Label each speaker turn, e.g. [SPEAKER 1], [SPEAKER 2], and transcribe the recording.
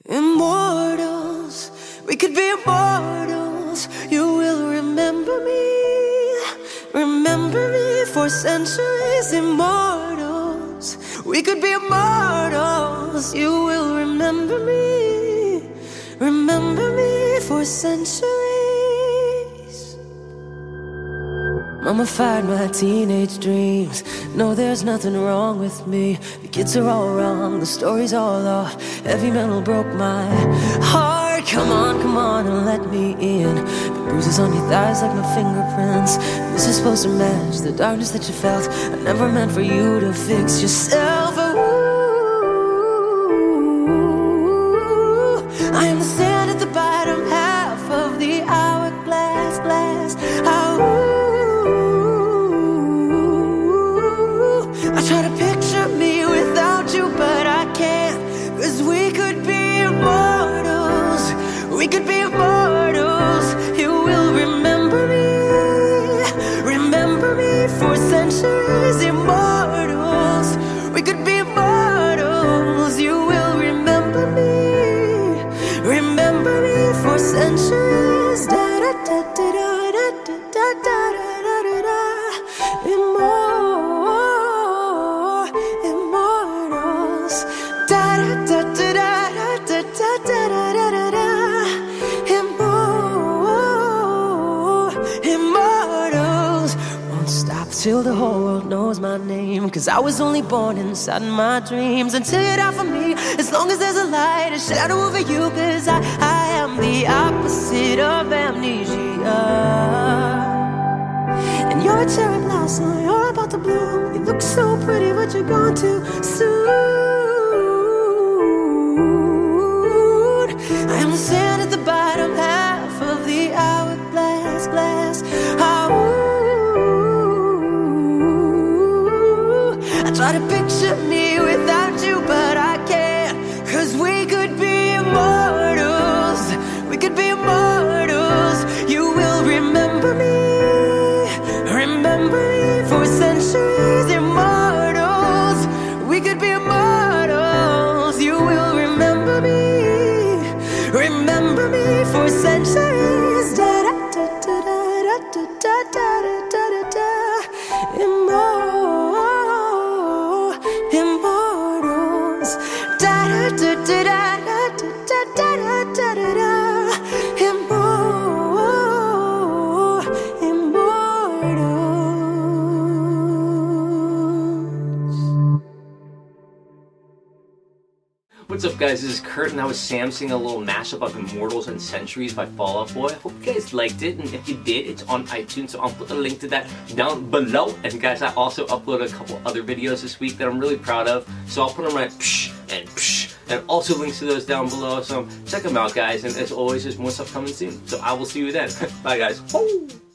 [SPEAKER 1] Immortals, we could be immortals. You will remember me for centuries. Immortals, we could be immortals. You will remember me for centuries. Mummified my teenage dreams. No, there's nothing wrong with me. The kids are all wrong, the story's all off. Heavy metal broke my heart. Come on and let me in. The bruises on your thighs like my fingerprints. This is supposed to match the darkness that you felt. I never meant for you to fix yourself. Ooh, I am the sand at the bottom half of the hourglass glass. I try to picture me without you, but I can't. 'Cause we could be immortals. We could be immortals. You will remember me for centuries. Immortals, we could be immortals. You will remember me for centuries. Da da da da da da da da da da da. Immortals, da da da da da da da da da da da. Immortals won't stop till the whole world knows my name. 'Cause I was only born inside my dreams. Until you die for me, as long as there's a light, a shadow over you. 'Cause I am the opposite of amnesia. And you're a cherry blossom, you're about to bloom. You look so pretty, but you're gone too soon. I am the sand at the bottom half of the hourglass glass. I try to picture me without you, but I can't. 'Cause we could be immortals. We could be immortals. You will remember me for centuries. Immortals, we could be immortals. You will remember me for centuries. Da da da da da da da da da da da. Immortals, da da da da da da da da da da da.
[SPEAKER 2] What's up, guys? This is Kurt, and that was Sam singing a little mashup of Immortals and Centuries by Fall Out Boy. I hope you guys liked it, and if you did, it's on iTunes, so I'll put a link to that down below. And guys, I also uploaded a couple other videos this week that I'm really proud of, so I'll put them right and also links to those down below, so check them out, guys. And as always, there's more stuff coming soon, so I will see you then. Bye, guys. Woo!